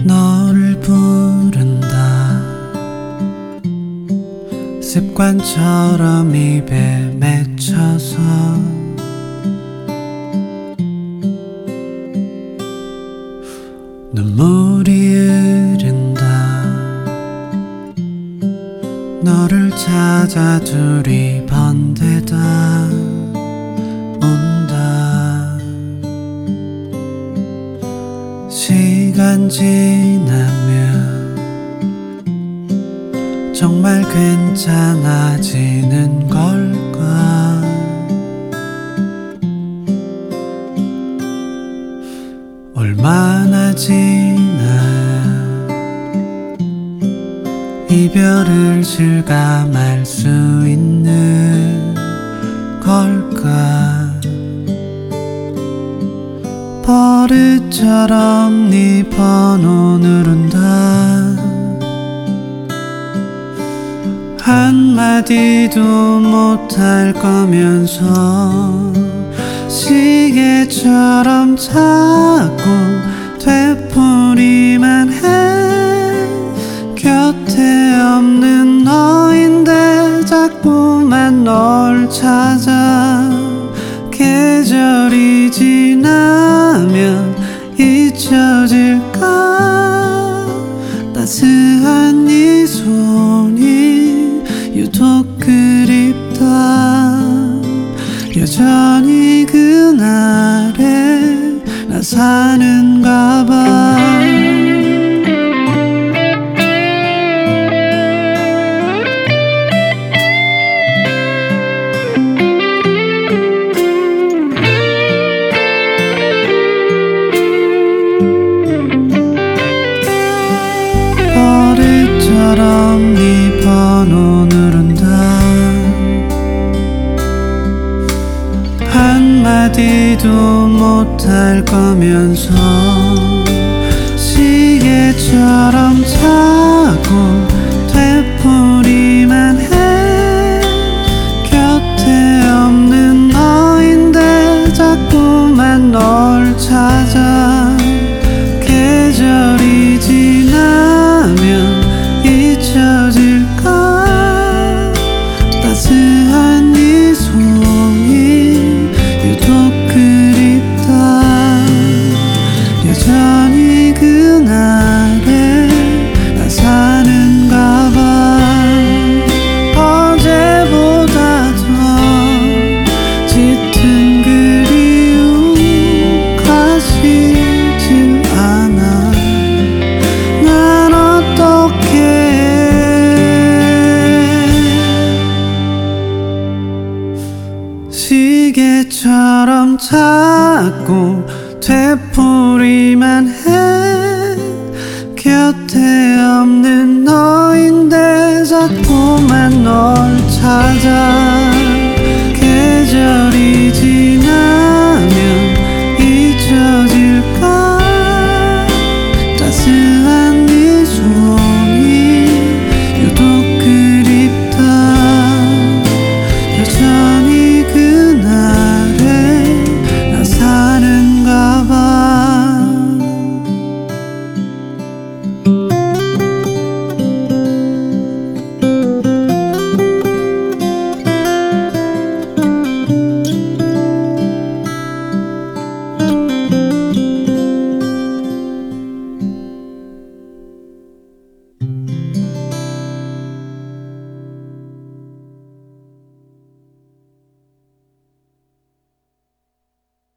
너를 부른다. 습관처럼 입에 맺혀서 눈물이 흐른다. 너를 찾아 둘이 번데다 온다. 시간 지나면 정말 괜찮아지는 걸까? 얼마나 지나야 이별을 실감할 수 있는 걸까? 버릇처럼 네 번호 누른다. 한마디도 못할 거면서 시계처럼 자꾸 되풀이만 해. 곁에 없는 너인데 자꾸만 널 찾아. 계절이 지나면 잊혀질까? 따스한 네 손이 유독 그립다. 여전히 그날에 나 사는가 봐. 버릇처럼 네 번호 누른다. 한마디도 못할 거면서 시계처럼 자꾸 되풀이만 해. 곁에 없는 너인데 자꾸만 널 찾아. 계절이 지나면 잊혀질까? 따스한 네 손이 유독 그립다. 여전히 그날에 나 사는가 봐. 어제보다 더 짙은 그리움 가시질 않아. 난 어떻게 시계처럼 자꾸 되풀이만 해. 곁에 없는 너인데 자꾸만 널 찾아. 계절